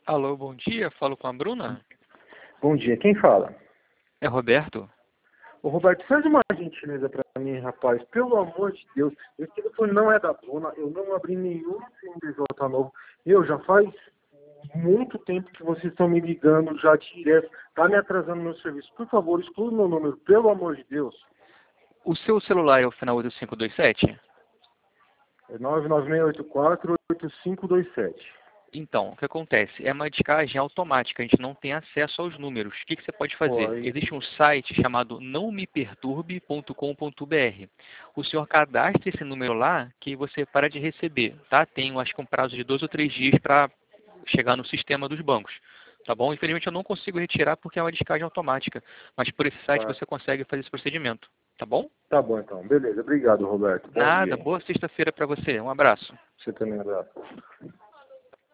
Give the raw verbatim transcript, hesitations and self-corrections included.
Alô, bom dia. Falo com a Bruna? Bom dia, quem fala? É Roberto? Ô Roberto, faz uma gentileza pra mim, rapaz. Pelo amor de Deus, esse telefone não é da Bruna, eu não abri nenhum C N P J novo. Eu já faz muito tempo que vocês estão me ligando já direto. Tá me atrasando meu serviço. Por favor, exclua meu número, pelo amor de Deus. O seu celular é o final oito cinco dois sete? É nove nove seis oito quatro oito cinco dois sete. Então, o que acontece? É uma descagem automática, a gente não tem acesso aos números. O que, que você pode fazer? Pô, aí... Existe um site chamado não me perturbe ponto com ponto br. O senhor cadastra esse número lá que você para de receber, tá? Tem, acho que um prazo de dois ou três dias para chegar no sistema dos bancos, tá bom? Infelizmente eu não consigo retirar porque é uma descagem automática, mas por esse site Tá, você consegue fazer esse procedimento, tá bom? tá bom então, beleza. Obrigado, Roberto. Bom Nada, dia. boa sexta-feira para você. Um abraço. Você também, um abraço.